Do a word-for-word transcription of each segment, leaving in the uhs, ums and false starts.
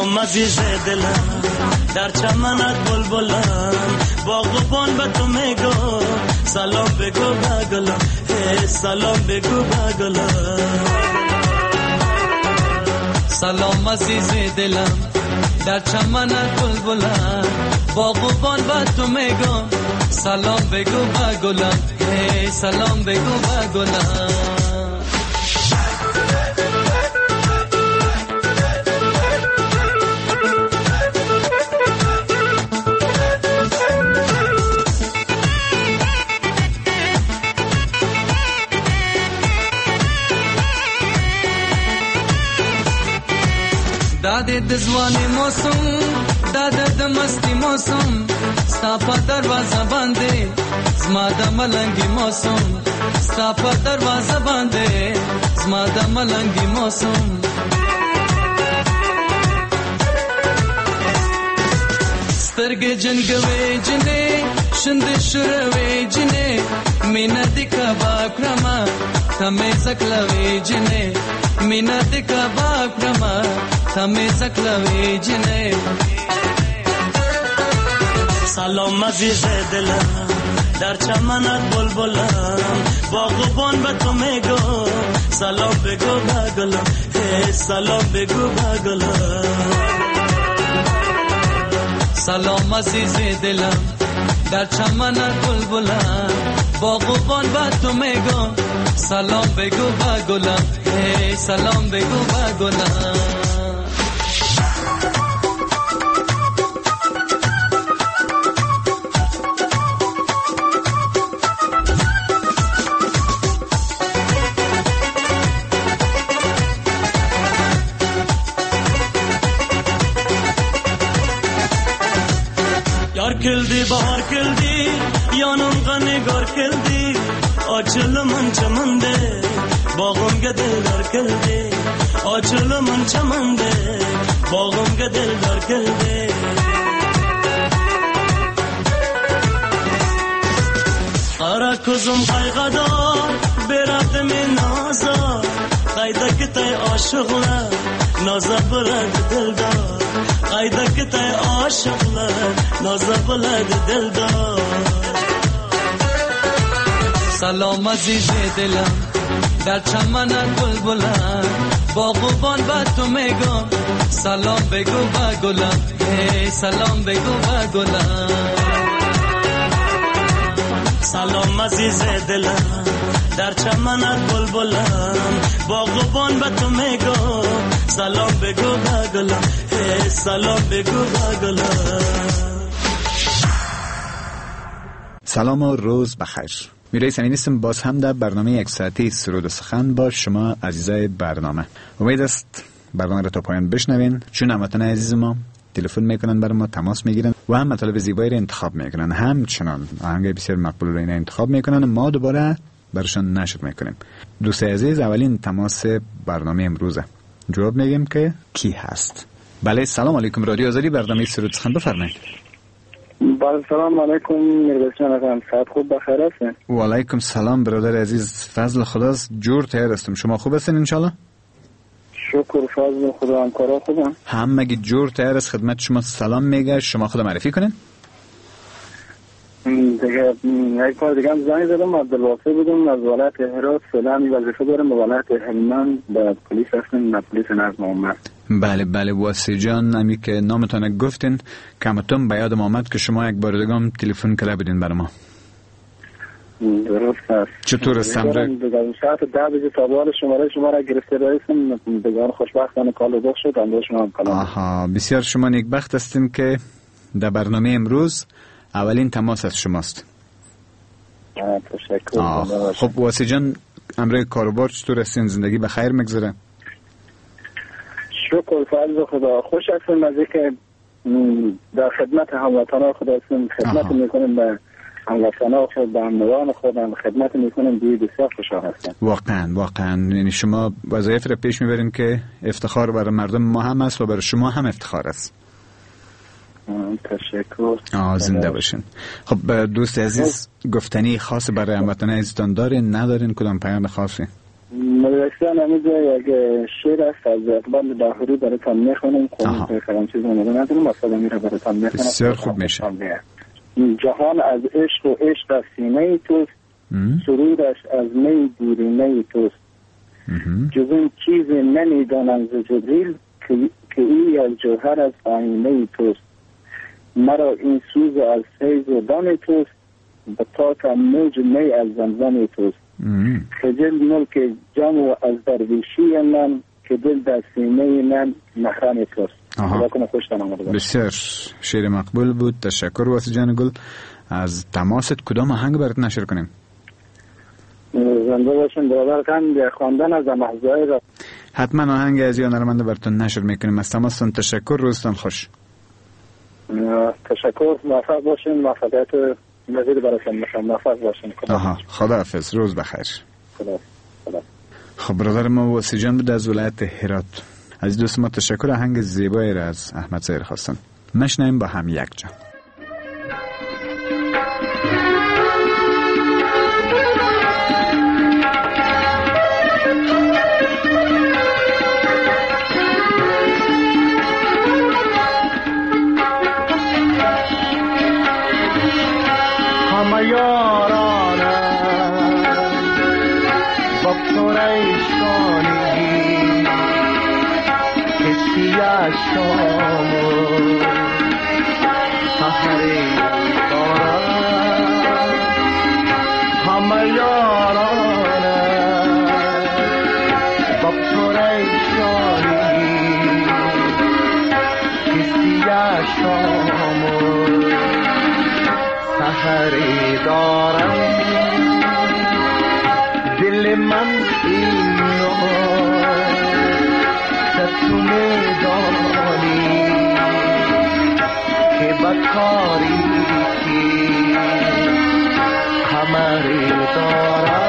سلام عزیز دلم در چمنت بلبلم باغبان به تو میگم سلام بگو بگلم سلام بگو بگلم سلام عزیز دلم در چمنت بلبلم باغبان به تو میگم سلام بگو بگلم سلام بگو بگلم داده دزوانی موسم داده دمستی موسم ستاپا دروازه بانده زما د ملنگی موسم ستاپا دروازه بانده زما د ملنگی موسم سترگه جنگوی جنه شند شروی جنه مینا دیکا باکرما تمی زکلوی جنه مینا دیکا باکرما تمی زکلوی جنه سلام عزیز دلم در چمنت بلبلم باغبان به تو میگم سلام بگو بگلم سلام بگو بگلم سلام عزیز دلم در چمنت بلبلم باغبان به تو میگم سلام بگو بگلم سلام بگو بگلم یار کلدی بهار کلدی یانم غنگار کلدی آچل من چمنده باغم گدل دار کلدی آچل من چمنده باغم گدل دار کلدی قرا کزم قایقدار برات من نازا قایده کتای عاشقلا نازا برد دلدار قایده کتای عاشقلا نازا برد دلدار سلام عزیز دلم در چمنت بلبلم باغبان به تو میگم سلام بگو بگلم سلام بگو بگلم سلام عزیز دلم در چمنت بلبلم باغبان به تو میگم سلام بگو بگلم سلام بگو بگلم. سلام و روز بخیر. میرای سنی نیستم باز هم در برنامه یک ساعتی سرود و سخن با شما عزیزای برنامه. امید است برنامه را تا پایان بشنوین، چون هموطن عزیز ما تلفن میکنن برای ما تماس میگیرن و هم مطالب زیبایی را انتخاب میکنن، همچنان آهنگ بسیار مقبول را اینا انتخاب میکنن و ما دوباره برشان نشر میکنیم. دوست عزیز، اولین تماس برنامه امروزه. جواب میگیم که کی هست. بله، سلام علیکم. رادیو آزادی، برنامه سرود سخن، بفرمایید. بله، سلام علیکم میربسیان اکرم، صحت خوب بخیر هستین؟ و علیکم سلام برادر عزیز، فضل خداست، جور تیار هستم. شما خوب هستین انشالله؟ شکر فضل خدا، همکارا خوبن؟ همگی جور تیار است. خدمت شما سلام میگه. شما خود معرفی کنین. دیگه یک بار دیگه هم زنگ زدم، عبدالواسه بودم از ولایت هرات، فعلا وظیفه دارم به ولایت هلمند به پلیس هستم، به پلیس نظم عامه. بله بله واسی جان، امی که نامتان گفتین کمتون به یادم آمد که شما یک بار دیگه هم تلفن کرده بودین برای ما. درست است. چطور است امر؟ دیگه ساعت ده بجه تا بار شماره شما را گرفته رئیسم، دیگه خوشبختانه کال بخ شد، اندو شما هم کلام. آها، بسیار شما نیکبخت هستین که در برنامه امروز اولین تماس از شماست. تشکر. خب واسی جان، امر کاروبار چطور هستین؟ زندگی به خیر میگذره؟ شکر فضل خدا، خوش هستم از اینکه در خدمت هموطنان خود هستم، خدمت میکنم به هموطنان خود، به همنوان خودم خدمت میکنم، دیگه بسیار خوشحال هستم. واقعا واقعا، یعنی شما وظایف را پیش میبرین که افتخار برای مردم ما هم است و برای شما هم افتخار است. تشکر. آه زنده باشین. خب دوست عزیز، گفتنی خاص برای هموطنان عزیزتان دارین ندارین؟ کدام پیام خاصی؟ مدرسان همیزه یک شعر است از اقبال لاهوری براتان میخونم. خب فرام چیز رو ندارم اصلا میره براتان میخونم. بسیار خوب میشه. جهان از عشق و عشق از سینه توست، سرورش از می دورینه توست. جز این چیز نمیدانم ز جبریل که ای از جوهر از آینه توست. مرا این سوز از فیض و دان توست، به تاک موج می از زمزم توست. خجل ملک جم و از درویشی من، که دل در سینه من محرم توست. بسیار شعر مقبول بود. تشکر واسه جان گل. از تماست کدام آهنگ برات نشر کنیم؟ زنده باشین برادر کن خواندن از محضای را حتما آهنگ از یا نرمنده براتون نشر میکنیم. از تماستون تشکر. روزتون خوش. تشکر. موفق باشین. موفقیت مزید براتون میخوام. موفق باشین. آها خداحافظ. روز بخیر. خدا خدا. خب برادر ما واسه جان بود از ولایت هرات. از دوست ما تشکر. آهنگ زیبایی را از احمد سیر خواستن. مشنیم با هم یک جا. همه یارانم با پریشانی کسی شام و سحری دارم. همه یارانم با پریشانی کسی شام و سحری دارم. دل من اینو تو میدانی که بدکاری که کمری دارم.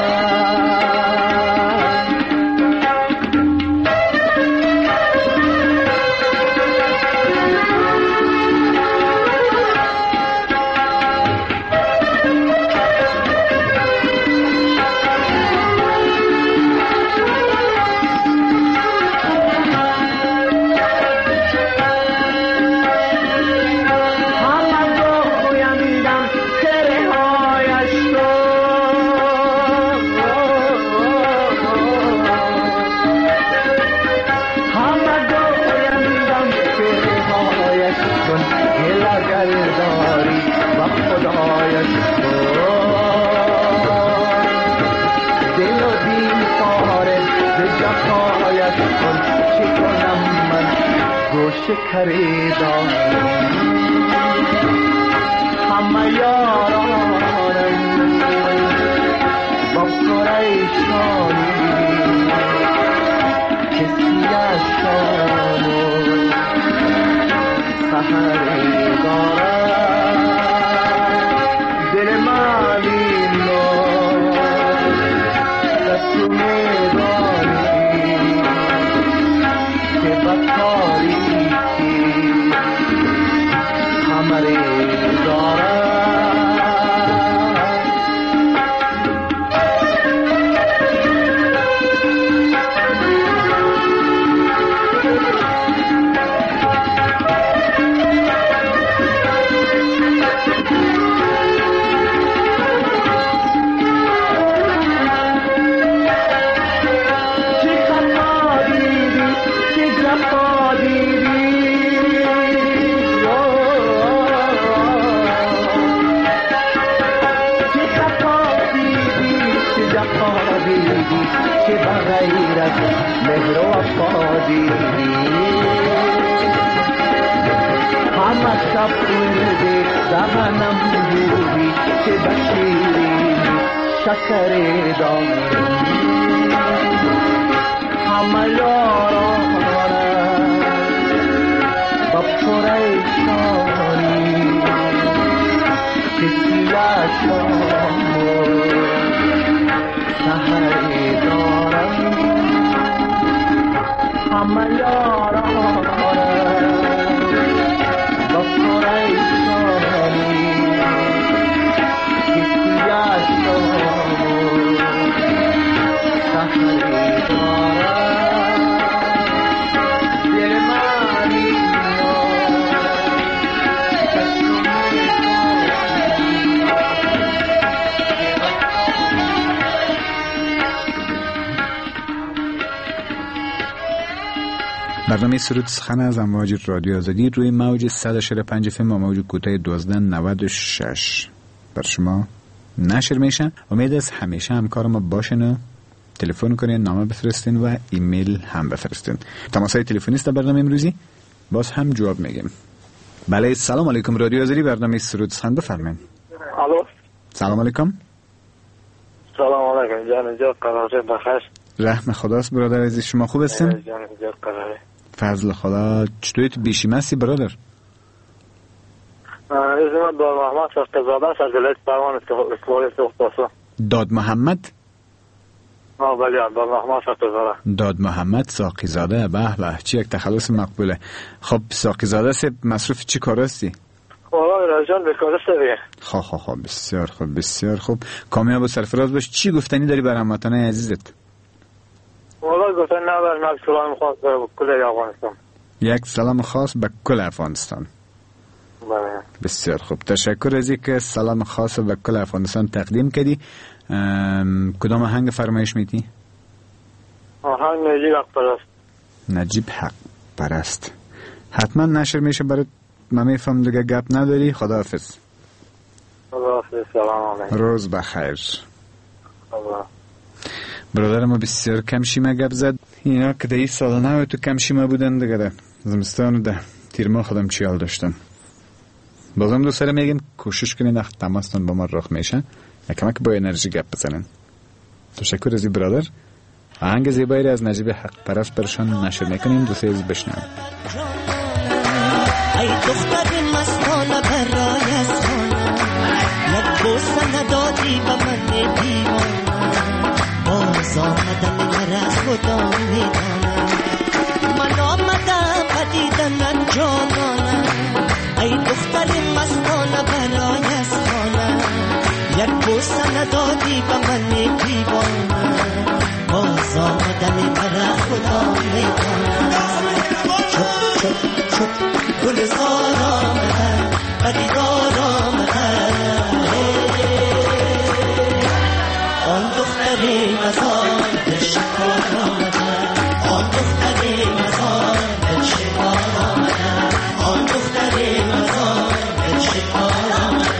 شکری دارم. همه یارانم با پریشانی کسی از شام و سحری دارم. دل من اینو تو میدانی که بدکاری همری دارم. که بغیرت مهر و وفادی همه شب ورده دهنم بودی که بشیری شکر دارم. همه یارانم با پریشانی کسی شام سحری دارم. همه یارانم با پریشانی کسی شام سحری دارم. برنامه سرود سخن از امواج رادیو آزادی روی موج صد و شش و پنج اف ام و موج کوتاه دوازده نود و شش بر شما نشر میشن. امید است همیشه همکار ما باشن و تلفن کنین، نامه بفرستین و ایمیل هم بفرستین. تماسهای تلفنی است برنامه امروزی، باز هم جواب میگیم. بله سلام علیکم، رادیو آزادی برنامه سرود سخن بفرمایید. الو سلام علیکم. سلام علیکم جان جان قراره بخیر. رحم خداست برادر عزیز، شما خوب هستین؟ جان جان قراره. فضل خدا. چطوری تو بیشیمه هستی برادر؟ اسمم داد محمد ساقی‌زاده است از ولایت پروان استقلال سوختاسو. داد محمد؟ آه بله داد محمد ساقی‌زاده. داد محمد ساقی‌زاده، به به چه یک تخلص مقبوله. خب ساقی‌زاده سه مصروف چی کار هستی؟ والله راجان بکارسته دیگه. خب خب خب بسیار خوب بسیار خوب. کامیاب و سرفراز باش. چی گفتنی داری برای هموطنان عزیزت؟ والله گفتن نه بر یک سلام خاص به کل افغانستان. یک سلام خاص به کل افغانستان. بله. بسیار خوب، تشکر از اینکه سلام خاص به کل افغانستان تقدیم کردی. کدام آهنگ فرمایش میدی؟ آهنگ نجیب حق پرست. نجیب حق پرست حتما نشر میشه برات. من میفهم دیگه گپ نداری. خداحافظ. خداحافظ. سلام علیکم. روز بخیر. خدا. برادر ما بسیار کم شیمه گپ زد. اینا که ده ای سال نو تو کم شیمه بودن دیگه ده زمستان ده تیر ماه خودم چیال داشتم. بازم دو سره میگیم کوشش کنین وقت تماستان با ما رخ میشه یکمک با انرژی گپ بزنن. تشکر از این برادر. آهنگ زیبایی از نجیب حق پرست برشان نشر میکنیم. دو سه از بشنویم. ای دختر مستانه برای از خانه یک بوسه ندادی به من دیوانه باز آمدن مرا خدا میدانه من آمدم پدیدن جانانه ای دختر مستانه برای از خانه یک بوسه ندادی به من دیوانه باز آمدن مرا خدا میدانه چپ چپ چپ گلزار آمدن پدیدار آمدن آن دختری مزار دل شکار آمدن آن دختری مزار دل شکار آمدن آن دختری مزار دل شکار آمدن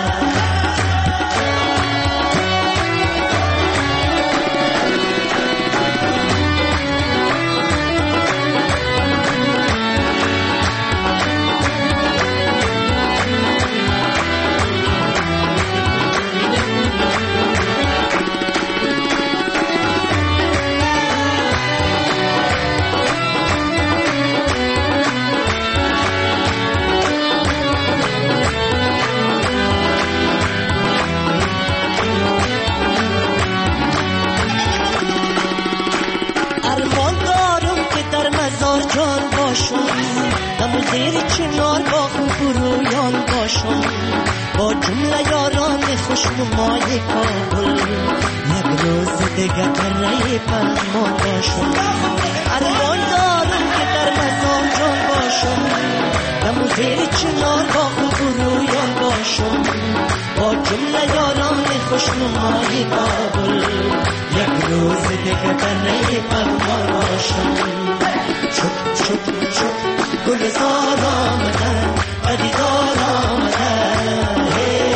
زیر چنار با خوبرویان باشم با جمله یاران خوشنمای کابل یک روز دیگه برای پنهان باشم ارمان دارم که در مزار جان باشم دم زیر چنار با خوبرویان باشم با جمله یاران خوشنمای کابل یک روز دیگه برای پنهان باشم چپ چپ چپ گلزار آمدن پدیدار آمدن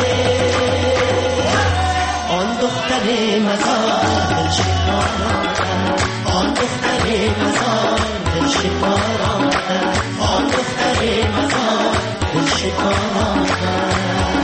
آن دختر مزار دل شکار آمدن آن دختر مزار دل شکار آمدن آن دختر مزار دل شکار آمدن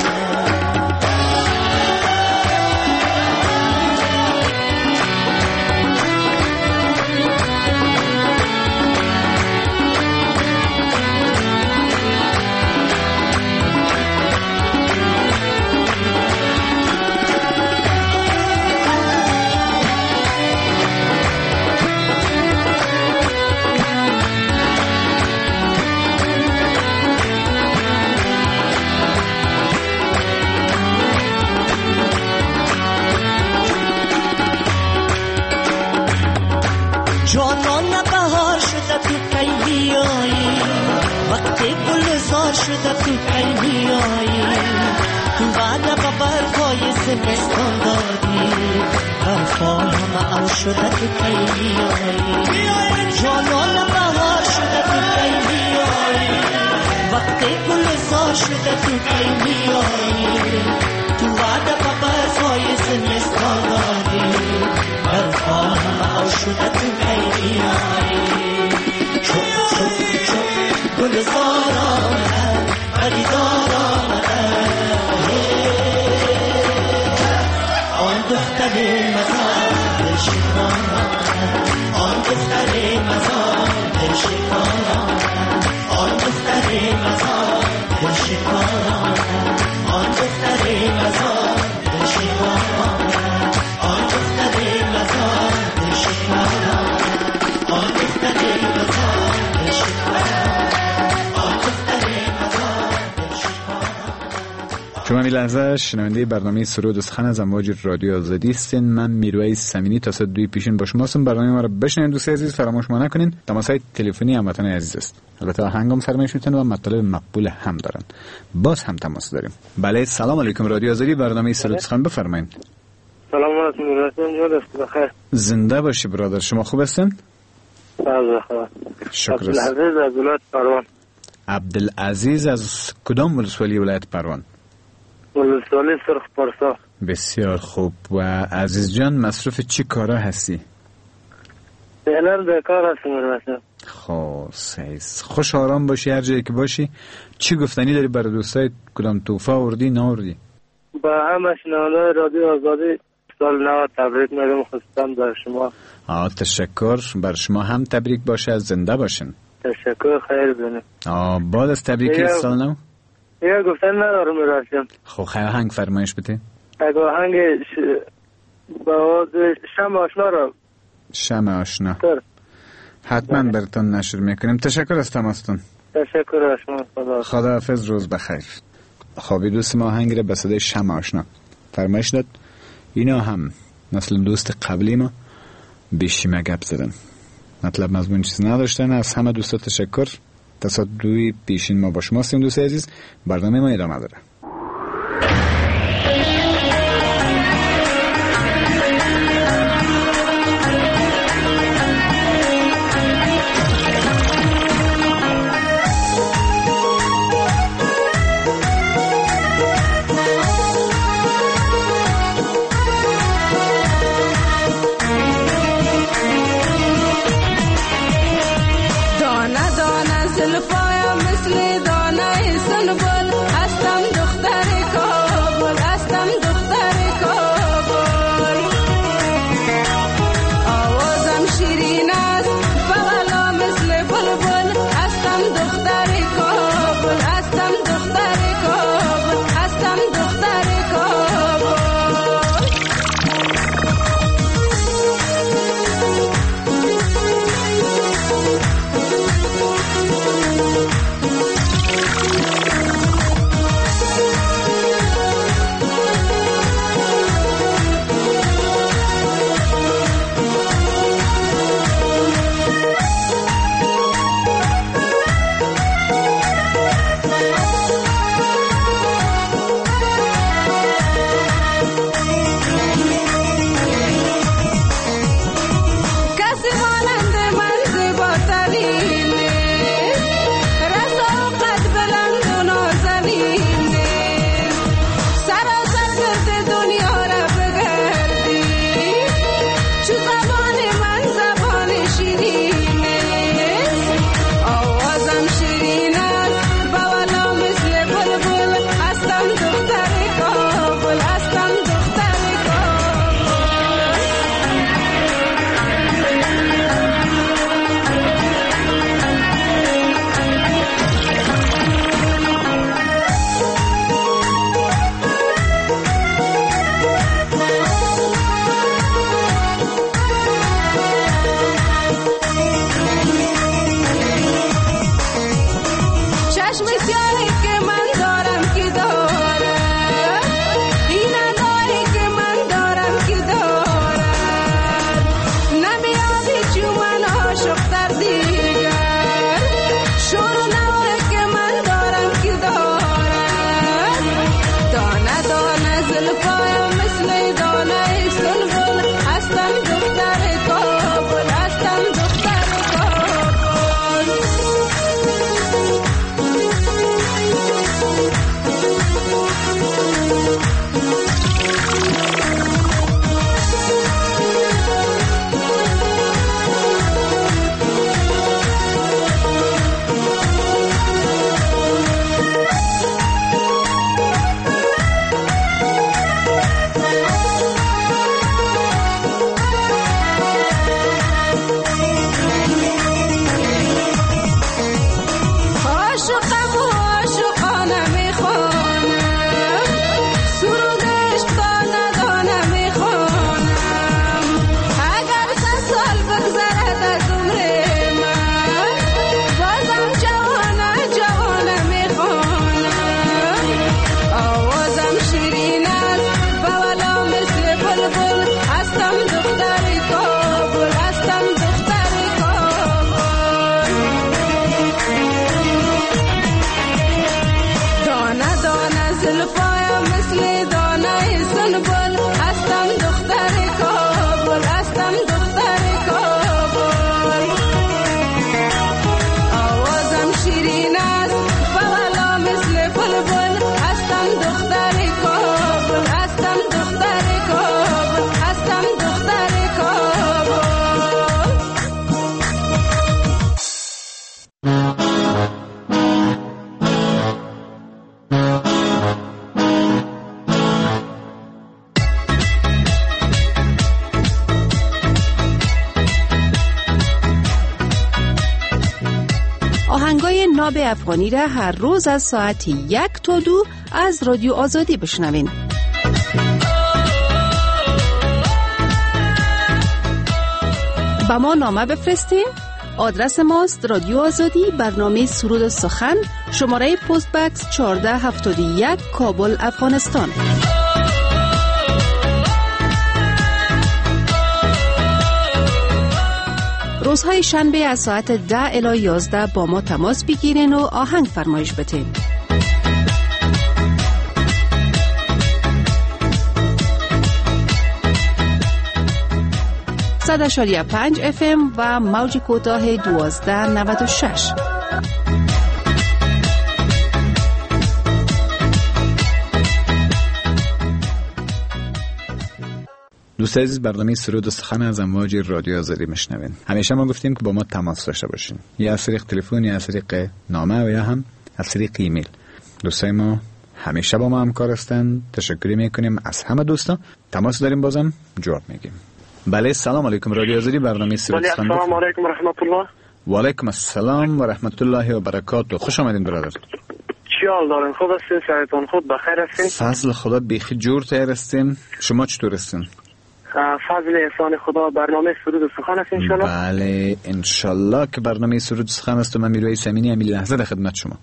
جانان بهار شده تو کی بیایی وقتی گلزار شده تو کی بیایی تو بعد ببر پای زمستان دادی برفا همه او شده تو کی میایی جانان بهار شده تو کی میایی وقتی گلزار شده تو کی میایی تو بعد ببر پای زمستان دادی برفا همه او شده تو کی میایی چوب چوب چوب گلزار آمده خریدار آمده آن دختر مزار دل شکار آمد آن دختر مزار دل شکار آمد آن دختر مزار دل شکار آمد آن دختر مزار دل شکار آمد آن دختر مزار دل شکار آمد آن دختر مزار دل شکار شما می لحظه شنونده برنامه سرود و سخن از امواج رادیو آزادی هستین. من میرویس سمینی تا ساعت دوی پیشین با شما هستم. برنامه ما رو بشنوید دوست عزیز، فراموش ما نکنین. تماس‌های تلفنی هموطن عزیز است. البته آهنگام فرمایش میتونن و مطالب مقبول هم دارن. باز هم تماس داریم. بله، سلام علیکم رادیو آزادی، برنامه سرود و سخن بفرمایید. سلام علیکم میرویس جان، بخیر. زنده باشی برادر، شما خوب هستین؟ بله خوب. شکر. عبدالعزیز از ولایت پروان. عبدالعزیز از کدام ولسوالی ولایت پروان؟ ولسوالی سرخ پارسا. بسیار خوب. و عزیز جان مصروف چی کارا هستی؟ فعلا بیکار هستم میرویس. خب سیز خوش آرام باشی هر جایی که باشی. چی گفتنی داری برای دوستای؟ کدام توفه آوردی ناوردی؟ با همه شنونده‌های رادیو آزادی سال نو تبریک میگم، خصوصا بر شما. آه تشکر، بر شما هم تبریک باشه، از زنده باشین. تشکر، خیر بینیم. آه بعد از تبریک سال نو یه گفتن ندارم میرویس جان. خب خیلی آهنگ فرمایش بده. اگه آهنگ ش... با شمع آشنا را شمع آشنا تر. حتما براتون نشر میکنیم. تشکر از تماستون. تشکر از شما. خدا خداحافظ، روز بخیر. خوابی دوست ما آهنگ را به صدای شمع آشنا فرمایش داد. اینا هم مثل دوست قبلی ما بیشیمه گپ زدن، مطلب مضمون چیز نداشتن. از همه دوستا تشکر. تصادوی پیشین ما با شما هستیم دوست عزیز. برنامه ما ادامه داره. دانه انقلاب افغانی را هر روز از ساعت یک تا دو از رادیو آزادی بشنوین. با ما نامه بفرستین. آدرس ماست رادیو آزادی، برنامه سرود سخن، شماره پست بکس چهارده هفتاد و یک، کابل، افغانستان. روزهای شنبه از ساعت ده الی یازده با ما تماس بگیرین و آهنگ فرمایش بتین. صد اشاریه پنج اف ام و موج کوتاه دوازده نود و شش. دوست عزیز، برنامه سرود و سخن از امواج رادیو آزادی میشنوین. همیشه ما گفتیم که با ما تماس داشته باشین، یا از طریق تلفن یا از طریق نامه و یا هم از طریق ایمیل. دوستای ما همیشه با ما همکار هستند. تشکر میکنیم از همه دوستا. تماس داریم، بازم جواب میگیم. بله، سلام علیکم. رادیو آزادی، برنامه سرود و سخن. سلام علیکم و رحمت الله. و علیکم السلام و رحمت الله و برکاته. خوش آمدین برادر. چی حال دارین؟ خوب هستین؟ سرتون خوب؟ بخیر هستین؟ فضل خدا بیخی جور تیر هستین. شما چطور هستین؟ فضل احسان خدا. برنامه سرود و سخن است انشالله. بله انشالله که برنامه سرود و سخن است. من میرویس امینی همین لحظه در خدمت شما.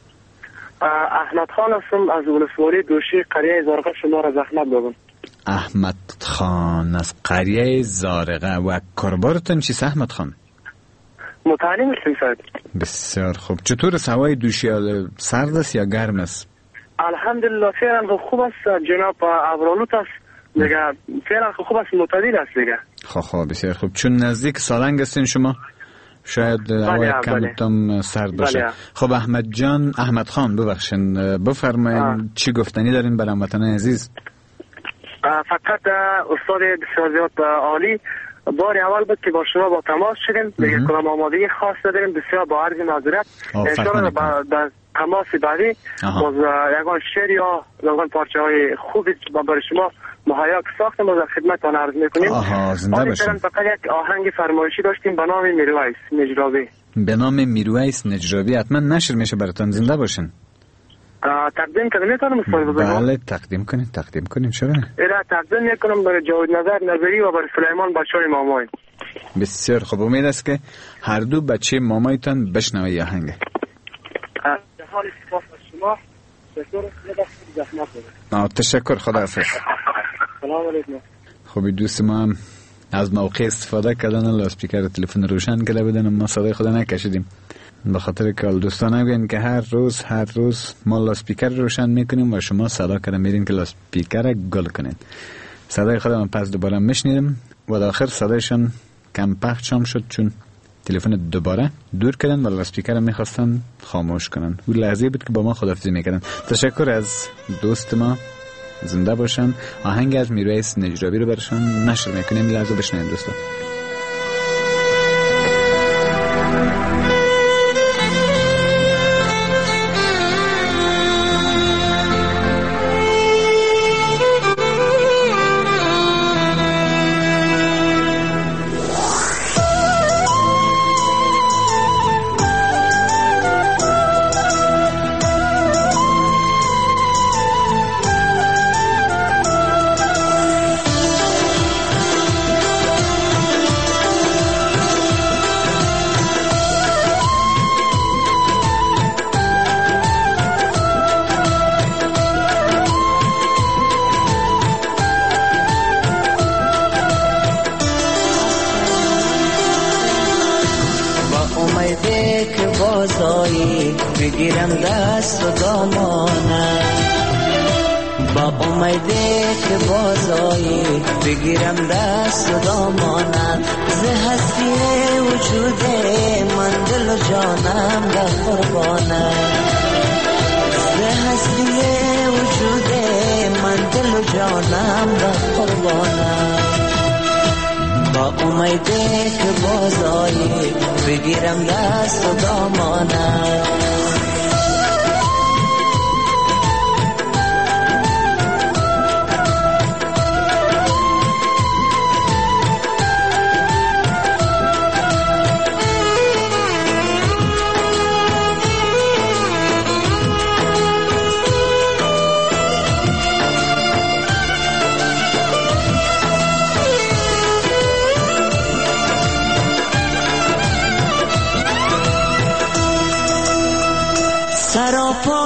احمد خان هستم از ولسوالی دوشی قریه زارقه. شما را زحمت دادم. احمد خان از قریه زارقه. و کاربارتون چیست احمد خان؟ متعلم هستیم ساید. بسیار خوب. چطور است هوای دوشی؟ سرد است یا گرم است؟ الحمدلله فعلا خوب است جناب. ابرالوت است دیگه. فعلا خوب است، معتدل است دیگه. خب خب بسیار خوب. چون نزدیک سالنگ هستین شما شاید هوای کمتون سرد باشه. بله. خب احمد جان، احمد خان ببخشین، بفرمایید چی گفتنی دارین برای هموطنان عزیز؟ فقط استاد بسیار زیاد عالی، بار اول بود که با شما با تماس شدیم. دیگه کلام آمادگی خاص داریم، بسیار با عرض معذرت. انشاءالله در تماس بعدی باز یگان شعر یا یگان پارچه های خوبی برای شما مهیا ساختیم و در خدمتتان عرض میکنیم. آها، زنده باشین. فقط یک آهنگ فرمایشی داشتیم به نام میرویس نجراوی. به نام میرویس نجراوی حتما نشر میشه براتون. زنده باشین. تقدیم کنم میتونم استاد بزرگوار؟ بله تقدیم کنید، تقدیم کنید. چرا نه؟ اینا تقدیم میکنم برای جاوید نظر نظری و برای سلیمان بچهای مامای. بسیار خوب. امید است که هر دو بچه مامایتان بشنوه یه آهنگ. حال سپاس از شما. تشکر. زحمت دارید. تشکر. خدا حافظ. سلام علیکم. خب دوست ما هم از موقع استفاده کردن لاسپیکر تلفن روشن کرده بودن، ما صدای خدا نکشیدیم به خاطر که دوستان نگوین که هر روز هر روز ما لاسپیکر روشن میکنیم و شما صدا کردن میرین که لاسپیکر گل کنین. صدای خدا من پس دوباره میشنیدم و در آخر صدایشان کم پخش هم شد چون تلفن دوباره دور کردن و لاسپیکر میخواستن خاموش کنن. اون لحظه بود که با ما خداحافظی میکردن. تشکر از دوست ما. زنده باشن. آهنگ از میرویس نجراوی رو برشان نشر میکنیم. لحظه بشنویم دوستان. بگیرم دست و دامانم با امیده که بازایی بگیرم دست و دامانم ز هستی وجود من دل و جانم در قربانم ز هستی وجود من دل و جانم در قربانم با امیده که بازایی بگیرم دست و دامانم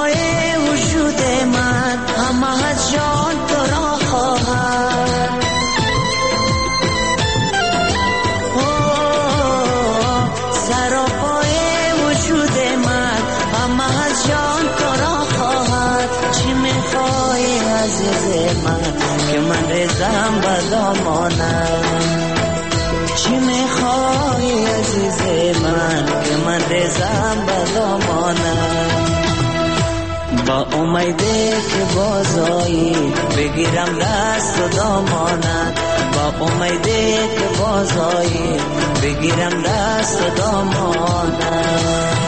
پای وجود من همه از جان تو را خواهد. سر و پای وجود من همه از جان تو را خواهد. چی میخوای عزیز من که من ریزم به دامانم؟ چی میخوای عزیز من که من ریزم به دامانم؟ با امیده که بازایی بگیرم دست و دامانت. با امیده که بازایی بگیرم دست و دامانت.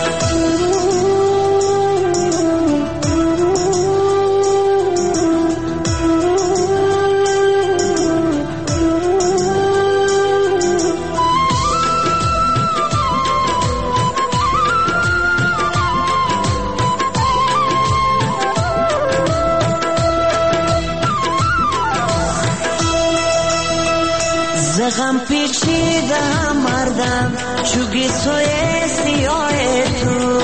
غم پیچیده مردم چوگی سوی سیاه تو.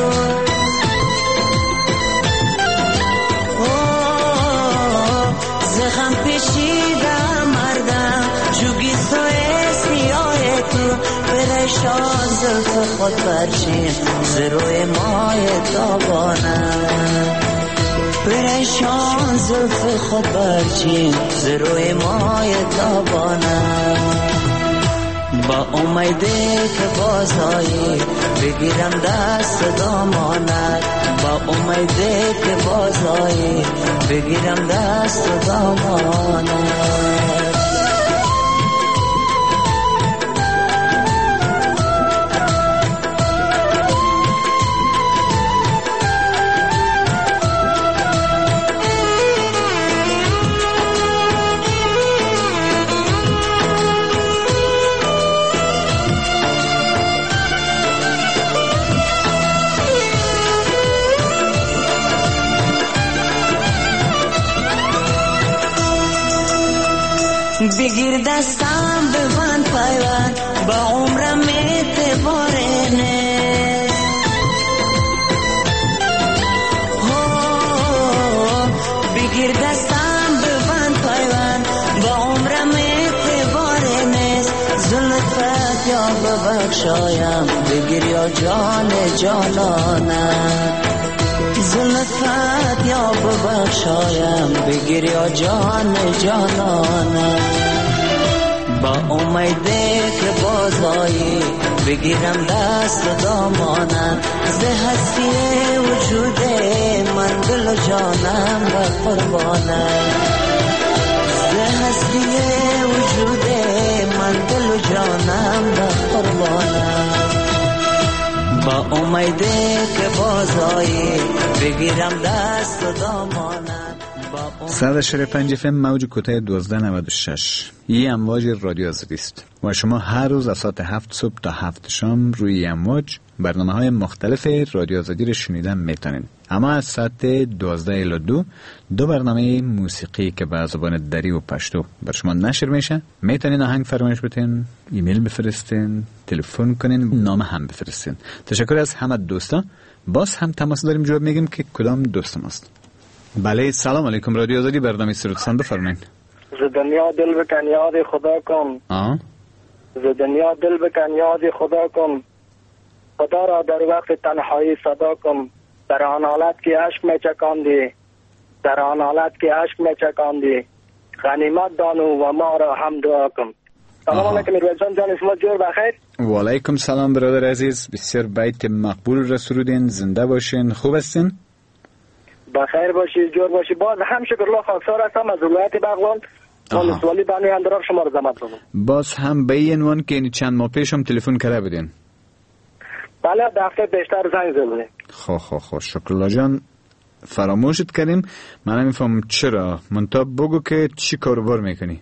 زغم پیچیده مردم چوگی سوی سیاه تو. پریشان زلف خود برچین زروی ماه تابانم. پریشان زلف خود برچین زروی ماه تابانم. با امیده که بازایی بگیرم دست دامانت. با امیده که بازایی بگیرم دست دامانت. بگیر دستم ببند پیوند با عمرم اعتباره نیست. بگیر دستم ببند پیوند با عمرم اعتباره نیست. زلفت یا ببخشایم بگیر یا جان جانانم. زلفت یا ببخشایم بگیر یا جان جانانم. با امیده که بازایی بگیرم دست دامانم. زه هستی وجود من دل و جانم به قربانم. زه هستی وجود من دل و جانم به قربانم. با امیده که بازایی بگیرم دست و دامانم. صد و چهل و پنج اف ام موج کوتاه دوازده نود و شش این امواج رادیو آزادی است و شما هر روز از ساعت هفت صبح تا هفت شام روی امواج برنامه های مختلف رادیو آزادی رو شنیدن میتونین. اما از ساعت دوازده الی دو دو برنامه موسیقی که به زبان دری و پشتو بر شما نشر میشه میتونین آهنگ فرمایش بتین، ایمیل بفرستین، تلفن کنین، نام هم بفرستین. تشکر از همه دوستان. باز هم تماس داریم جواب میگیم که کدام دوست ماست. بله سلام علیکم رادیو آزادی برنامه سرودستان بفرمایید. ز دنیا دل بکن یاد خدا کن. آه ز دنیا دل بکن یاد خدا کن. خدا را در وقت تنهایی صدا کن. در آن حالت که عشق می چکاندی، در آن حالت که عشق می چکاندی غنیمت دانو و ما را هم دعا کن. سلام علیکم میرویس جان، شما جور بخیر؟ و علیکم سلام برادر عزیز، بسیار بیت مقبول را سرودین. زنده باشین، خوب هستین؟ بخیر باشید، جور باشید. باز هم شکرالله خاکسار هستم از ولایت بغلان. من سوالی بنوی اندراب شما رو زحمت بگم. باز هم به این عنوان که این چند ماه پیش هم تلفن کرده بودین. بله دفعه بیشتر زنگ زدیم. خو خو خو شکرالله جان فراموشت کردیم. من نمیفهم چرا. منتها بگو که چی کاروبار میکنی؟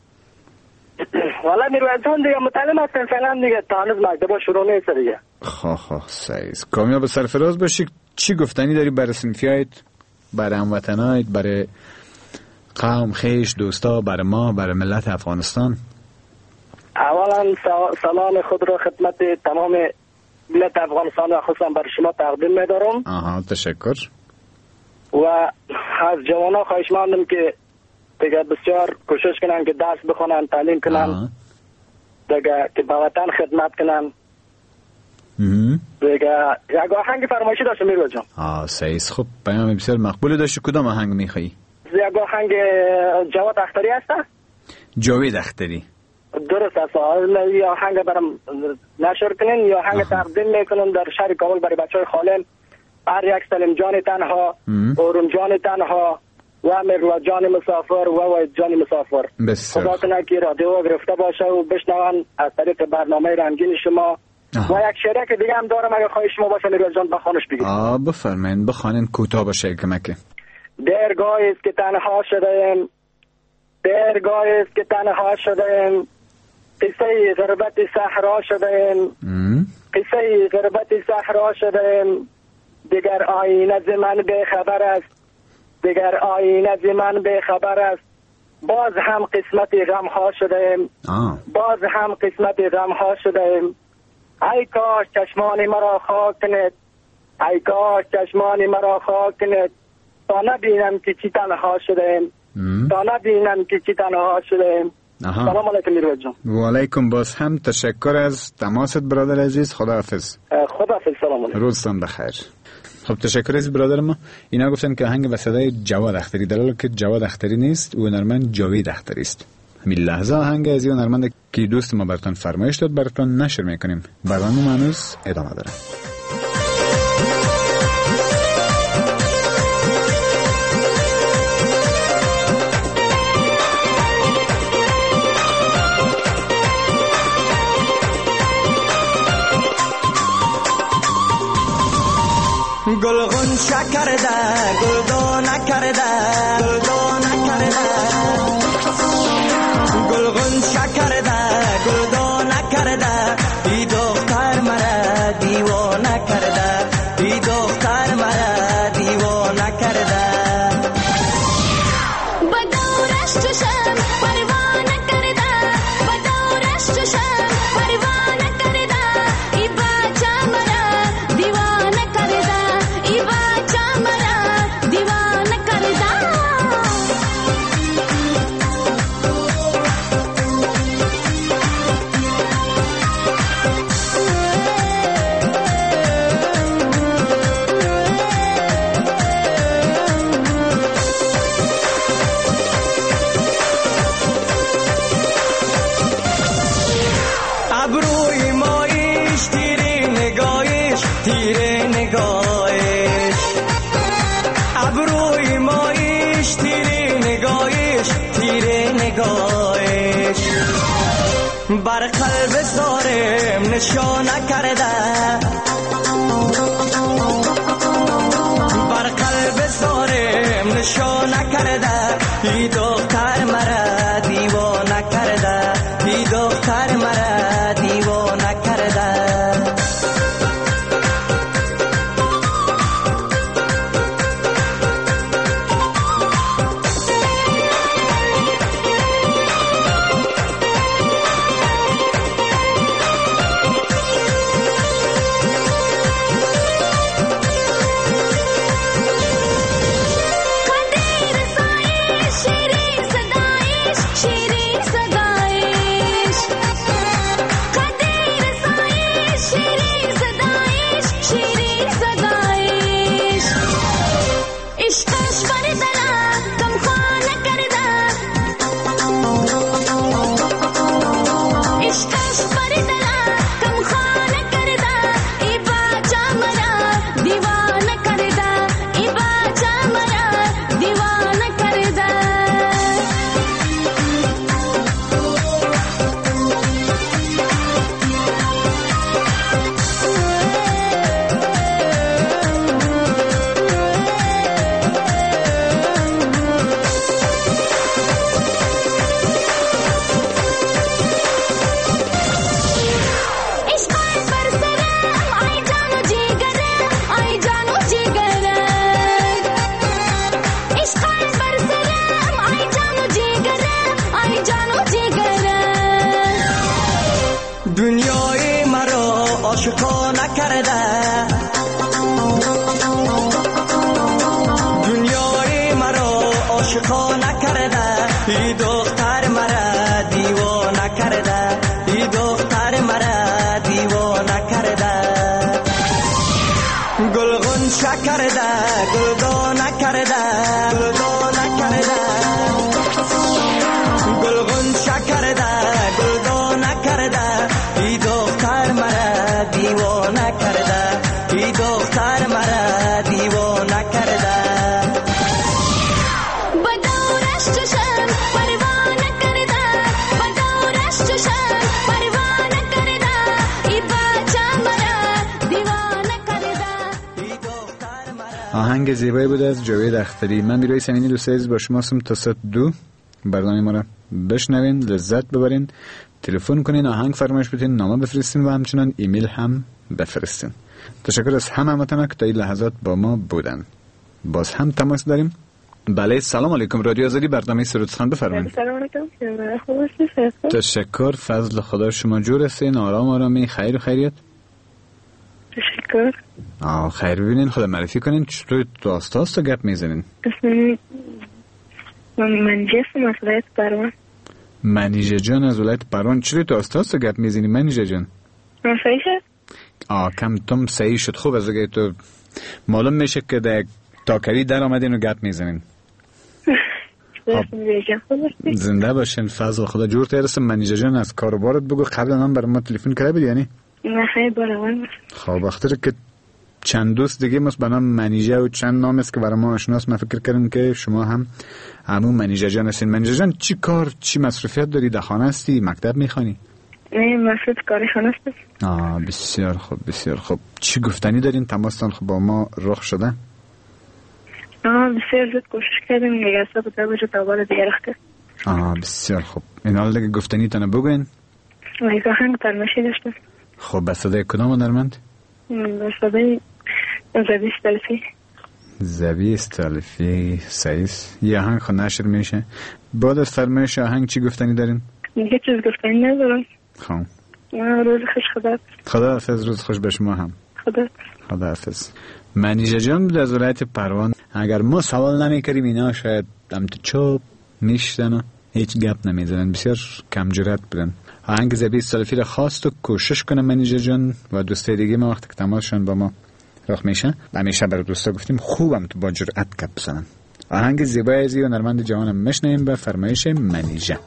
والا میرویس جان دیگه متعلم هستم فعلا دیگه، تا هنوز مکتبا شروع نیست دیگه. خو خو صحیح. کامیاب سرفراز باشی. چی گفتنی داری برای صنفیایت، برای هموطنایت، برای قوم خیش دوستا، برای ما، برای ملت افغانستان؟ اولا سلام خود را خدمت تمام ملت افغانستان و خصوصا برای شما تقدیم می‌دارم. آها تشکر. و از جوان ها خواهش مندم که دیگه بسیار کوشش کنن که درس بخونن، تعلیم کنن، دیگه که به وطن خدمت کنن. دیگه یک آهنگ فرمایشی داشتم میرو جان. آه سعیس، خب پیام بسیار مقبول داشتی. کدام آهنگ میخوایی؟ یک آهنگ جواد اختری هسته؟ جاوید اختری. درست است. یا آهنگ برام نشر کنین یا آهنگ تقدیم میکنم در شهر کابل برای بچهای خالم. هر یک سلیم جان تنها، اورم جان تنها و مروا جان مسافر و وای جان مسافر. خدا کنه که رادیو گرفته باشه و بشنون از طریق برنامه رنگین شما. آه. و یک شعر که دیگه هم دارم، اگه خواهش شما باشه میروا جان بخوانش بگید. آه بفرمایید، بخوانین، کوتاه باشه کمکه. درگاهی است که تنها شدیم، درگاهی است که تنها شدیم، قصه غربت صحرا شدیم، قصه غربت صحرا شدیم. دیگر آینه ز من به خبر است، دیگر آینه ز من به خبر است. باز هم قسمت غم ها شدیم، باز هم قسمت غم ها شدیم. ای کاش چشمان مرا خاک کنید، ای کاش چشمان مرا خاک کنید، تا نبینم که چی تنها شدیم، تا نبینم که چی تنها شدیم. سلام علیکم میروا جان. و علیکم باز هم تشکر از تماست برادر عزیز. خداحافظ. خداحافظ. سلام علیکم. روزتان بخیر. خب تشکر از برادر ما. اینا گفتن که آهنگ و صدای جواد اختری، در حالی که جواد اختری نیست، او هنرمند جاوید اختری است. همین لحظه آهنگ از این هنرمند که دوست ما براتون فرمایش داد براتون نشر میکنیم. برنامه هنوز ادامه داره. گلغون شکر ده گلدو نکرده گلدو نکرده گلغون شکر ده گلدو نکرده ای دختر مرا دیوانه کرده ای دختر مرا دیوانه کرده بدورش چشم پروانه کرده بدورش چشم پروانه کرده ای بچه مرا دیوانه کرده ای بچه مرا دیوانه کرده ابروی مایش تیره نگاهش تیره نگاهش ابروی مایش تیره نگاهش تیره نگاهش بر قلب زارم نشانه کرده بر قلب زارم نشانه کرده ای دختر مرا دیوانه کرده ای دختر مرا دیوانه کرده قدیر سایش شیرین صدایش شیرین صدایش قدیر سایش شیرین صدایش شیرین صدایش عشقش بر دلم کم خانه کرده عشقش بر دلم کم خانه کرده ای بچه مرا دیوانه کرده ای بچه مرا دیوانه کرده عاشقانه کرده ای دختر مرا دیوانه کرده ای دختر مرا دیوانه کرده گلگون شکرده گلگونه کرده گلگونه کرده گلگون شکرده گلگونه کرده ای دختر مرا دیوانه کرده ای دختر مرا دیوانه کرده بدورش چشم پروانه کرده بدورش چشم پروانه کرده ای بچه مرا دیوانه کرده ای دختر مرا. آهنگ زیبایی بود از جاوید اختری. من میرای سمینی دوست عزیز با شما هستم تا ساعت دو. برنامه ما را بشنوین، لذت ببرین، تلفن کنین، آهنگ فرمایش بدین، نامه بفرستین و همچنان ایمیل هم بفرستین. تشکر از همه همتون که تا این لحظات با ما بودن. باز هم تماس داریم. بله، سلام علیکم. رادیو آزادی، برنامه سرود سخن، بفرمایید. سلام علیکم. خوب هستید؟ تشکر، فضل خدا. شما جور هستین؟ آرام آرامی، خیر و خیریت؟ تشکر. آه خیر. ببینین، خدا معرفی کنین، چطور دوست هاست گپ میزنین؟ اسمم منیجه از ولایت پروان. منیجه جان از ولایت پروان. چطور دوست هاست گپ میزنی منیجه جان؟ صحیح شد؟ آه کم تم صحیح شد. خوب از اگه تو معلوم میشه که در تاکری در آمدین و گپ میزنین. زنده باشین. فضل خدا. جور تیرستم منیجه جان از کاروبارت بگو. قبل هم برای ما تلفن کرده بودی یعنی؟ نه خیلی بارمان. خب اختر که چند دوست دیگه مست به نام منیجه و چند نام است که برای ما آشناست. من فکر کردم که شما هم همون منیجه جان هستین. منیجه جان چی کار چی مصروفیت داری؟ در خانه هستی؟ مکتب میخوانی؟ نه مصروف کاری خانه هستم. آه بسیار خوب بسیار خوب. چی گفتنی دارین؟ تماستان خب با ما رخ شده؟ آه بسیار زود کوشش کردیم یک اصلا بطور بشه تا بار دیگه رخ کرد. آه بسیار خوب. این حال دیگه گفتنی تانه بگوین؟ یک آهنگ پرمشی داشتم. خب به صدای کدام هنرمند؟ به صدای زبی استالفی. زبی استالفی. سعیس. یه آهنگ خود نشر میشه. بعد از فرمایش آهنگ چی گفتنی دارین؟ هیچ چیز گفتنی ندارم. خب روز خوش. خدا خدا حافظ. روز خوش به شما هم. خدا خدا حافظ. منیجه جان بود از ولایت پروان. اگر ما سوال نمی کریم اینا شاید هم تو چوب میشتن و هیچ گپ نمیزنن. بسیار کم جرأت بودن. آهنگ زبی استالفی را خواست و کوشش کنه منیجه جان و دوسته دیگه ما وقتی که تماسشان با ما رخ میشه همیشه برای دوستا گفتیم خوبم تو با جرأت گپ بزنن. آهنگ زیبای از هنرمند جوانم میشنویم به فرمایش منیجه.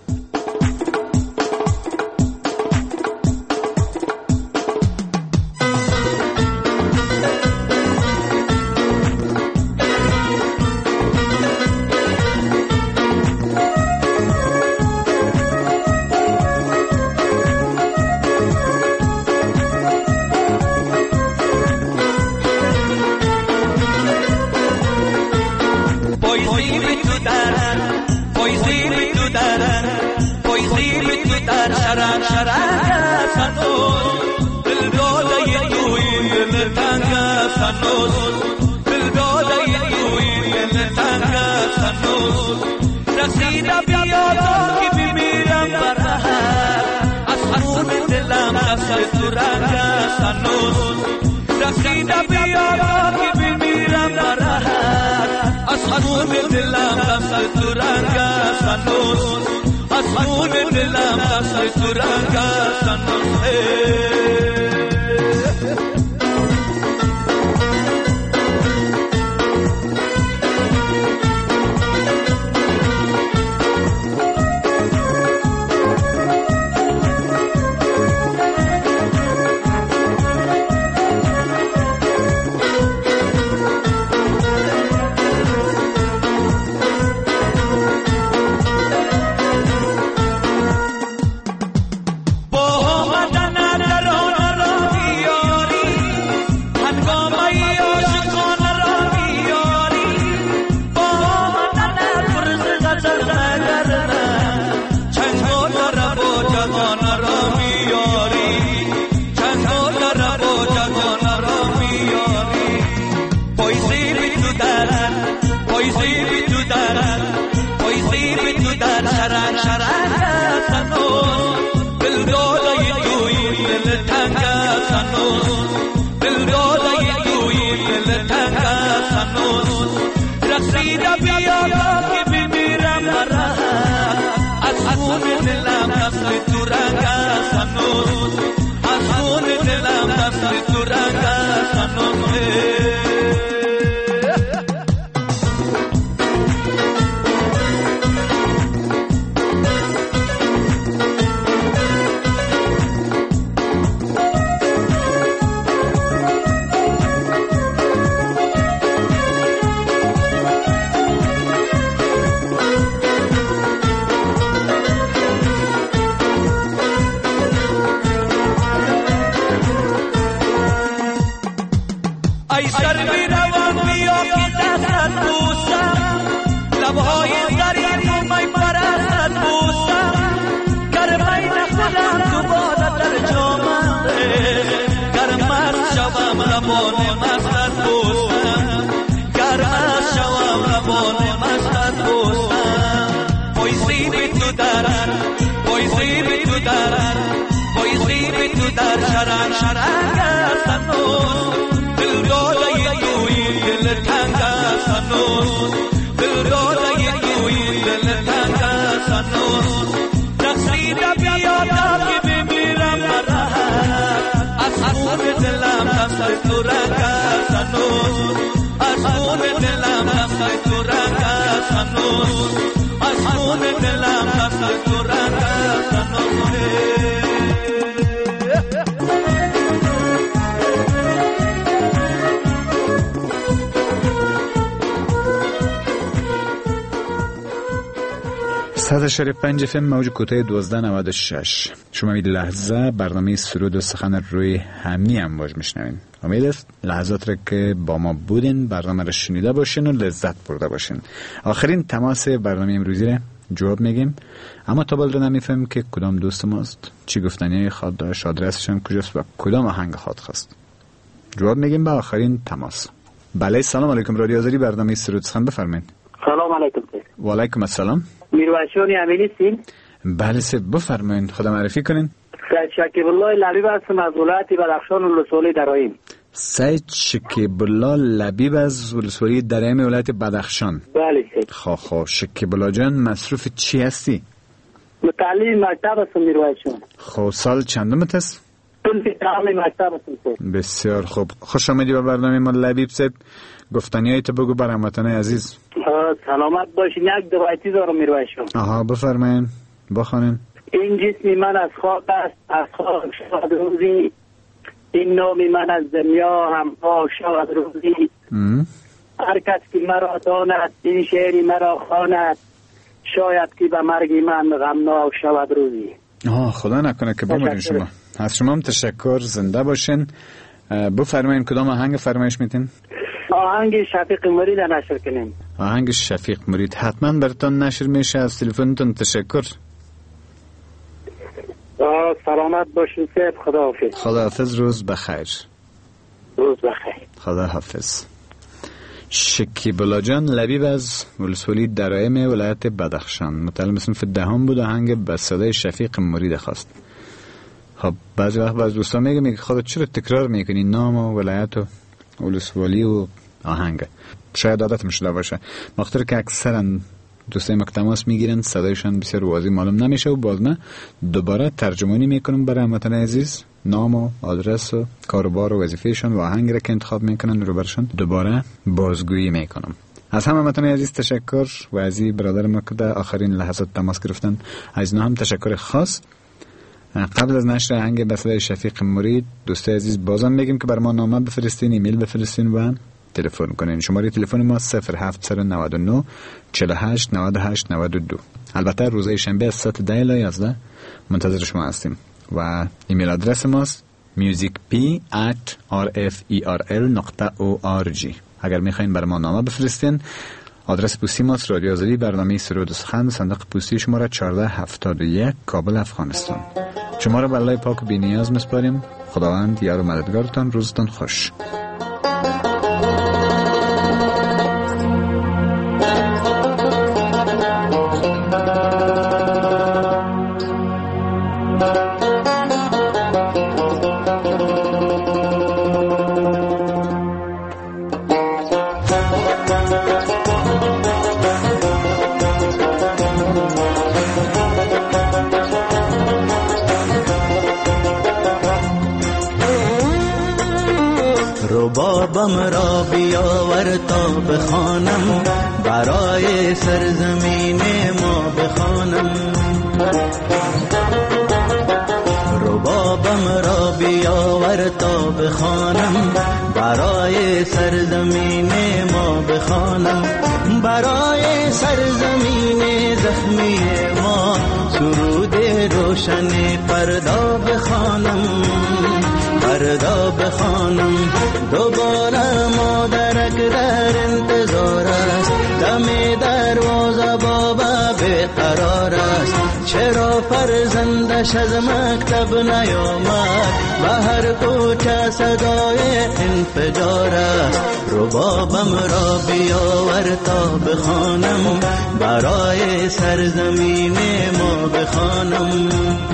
رسید بیا که ببینی مرا از خون دلم نفس تو رنگ است هنوز از خون دلم نفس تو رنگ است هنوز شرنگ شرنگ است هنوز دل داده توی دل تنگ است هنوز دل داده توی دل تنگ است هنوز نقصیده بیادا که بمیرم براحت از خون دلم نفس تو رنگ است هنوز از خون دلم نفس تو رنگ است هنوز از خون دلم نفس تو رنگ است هنوز صد اشاره پنج فم موج کوتاه دوازده نود و شش. شما این لحظه برنامه سرود و سخن روی همی امواج میشنوین. امید است لحظات را که با ما بودین برنامه را شنیده باشین و لذت برده باشین. آخرین تماس برنامه امروزی را جواب میگیم، اما تا بال رو نمیفهم که کدام دوست ماست، چی گفتنی خواد داشت، آدرسشان کجاست و کدام آهنگ خواد خواست. جواب میگیم به آخرین تماس. بله، سلام علیکم. رادیو آزادی برنامه سرود سخن بفرمایید. سلام علیکم. و علیکم السلام. میرواشونی امینی سین. بله سه بفرمایید، خدا معرفی کنین. سید شکیب الله لبیب هستم از ولایت بدخشان ولسوالی درایم. سید شکیب الله لبیب از ولسوالی درایم ولایت بدخشان. بله سید. خب خب شکیب الله جان مصروف چی هستی؟ متعلم مکتب هستم میرواشون. خب سال چندمت است؟ تعلیم مکتب هستم سید. بسیار خوب. خوش آمدی به برنامه ما لبیب صاحب. گفتنیای تو بگو بر هموطنان عزیز. سلامت باشین. یک دوایتی دارم میرواشون. آها بفرمایید بخونین. این جسم من از خاک است، از خاک شاد روزی، این نام من از دنیا هم خاک شاد روزی. هر کس که مرا داند این شعری مرا خواند، شاید که به مرگ من غمناک شود روزی. آه خدا نکنه که بمیرین شما. از شما هم تشکر، زنده باشین. بفرمایید کدام آهنگ فرمایش میتین؟ آهنگ شفیق مرید نشر کنیم. آهنگ شفیق مرید حتما براتون نشر میشه. از تلفنتون تشکر. سلامت باشین سید. خدا حافظ. خدا حافظ. روز بخیر. روز بخیر. خدا حافظ. شکیب الله جان لبیب از ولسوالی درایم ولایت بدخشان، متعلم صنف دهم بود. آهنگ به صدای شفیق مرید خواست. خب بعضی وقت بعض دوستان میگه میگه خودت چرا تکرار میکنی نام و ولایت و ولسوالی و آهنگ؟ شاید عادتم شده باشه، مخاطر که اکثرا دوستای ما تماس میگیرن صدایشان بسیار واضح معلوم نمیشه و باز من دوباره ترجمانی میکنم برای هموطن عزیز نام و آدرس و کاروبار و وظیفهشان و آهنگی را که انتخاب میکنن رو برشان دوباره بازگویی میکنم. از همه هموطن عزیز تشکر و از برادر ما که در آخرین لحظات تماس گرفتن از اینا هم تشکر خاص. قبل از نشر آهنگ به صدای شفیق مرید دوستای عزیز بازم میگیم که بر ما نامه بفرستین، ایمیل بفرستین و تلفن کنین. شماره تلفن ما صفر هفت نه نه چهل و هشت نود و هشت نود و دو. البته روزهای شنبه از ساعت ده الی یازده منتظر شما هستیم و ایمیل آدرس ماست musicp at rferl dot org. اگر میخواین بر ما نامه بفرستین آدرس پستی ماست رادیو آزادی برنامه سرود و سخن، صندوق پستی شماره چهارده هفتاد و یک کابل افغانستان. شما را به الله پاک و بی‌نیاز میسپاریم. خداوند یار و مددگارتان. روزتان خوش. ربابم را بیاور تا بخوانم، برای سرزمین ما بخوانم. ربابم را بیاور تا بخوانم، برای سرزمین ما بخوانم. برای سرزمین زخمی ما سرود روشن فردا بخوانم، فردا بخوانم. دوباره مادرک در انتظار است، دم دروازه بابا بیقرار است. چرا فرزندش از مکتب نیامد، به هر کوچه صدای انفجار است. ربابم را بیاور تا بخوانم، برای سرزمین ما بخوانم.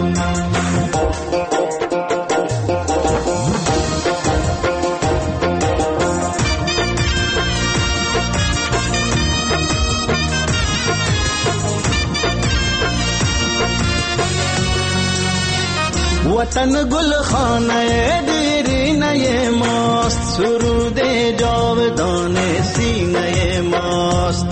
وطن گل خانه دیرینه ماست، سرود جاودان سینه ماست.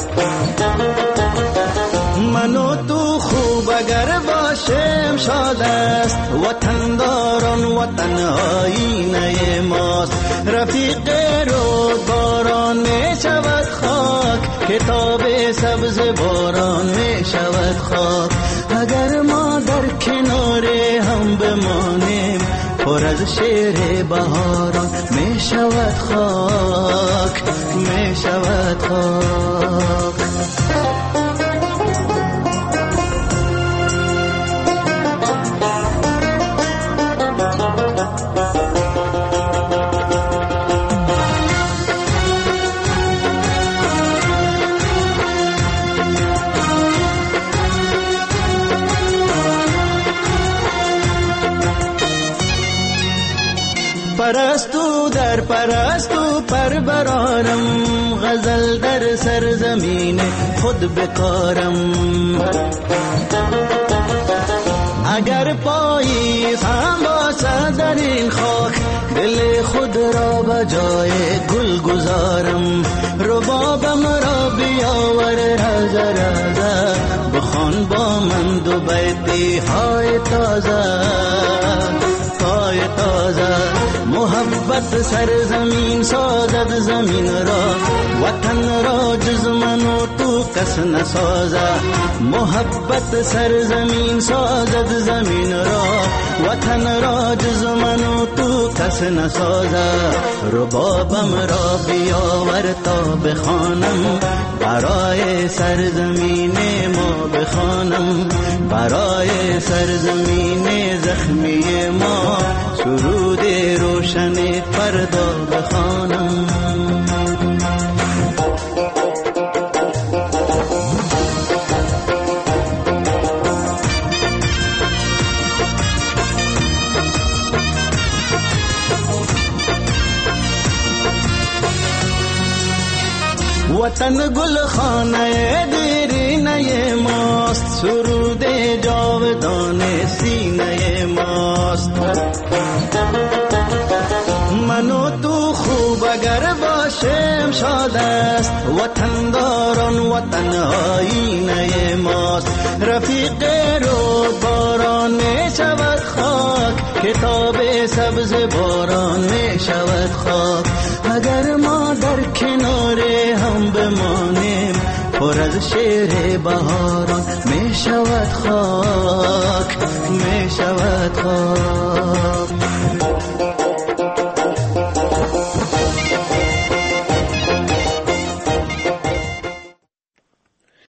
من و تو خوب اگر باشیم شاد است، وطن داران وطن آینه ماست. رفیق رود باران می شود خاک، کتاب سبز باران می شود خاک. اگر ما در کنار هم بمانیم، پر از شعر بهاران می شود خاک، می شود خاک. پرستو در پرستو پر برارم، غزل در سرزمین خود بکارم. اگر پاییز هم باشد در این خاک، دل خود را به جای گل گذارم. ربابم را بیاور رز رز، بخوان با من دو بیتی های تازه، های تازه. محبت سرزمین سازد زمین را، وطن را جز من و تو کس نسازه. محبت سرزمین سازد زمین را، وطن را جز من و تو کس نسازه. ربابم را بیاور تا بخوانم، برای سرزمین ما بخوانم. برای سرزمین زخمی ما سرود روشن فردا بخوانم. وطن گل خانه دیرینه ماست، سرود جاودان سینه ماست. من و تو خوب اگر باشیم شاد است، وطن داران وطن آینه ماست. رفیق رود باران می شود خاک، کتاب سبز باران می شود خاک. اگر ما در کنار هم بمانیم، پر از شعر بهاران می شود خاک، می شود خاک.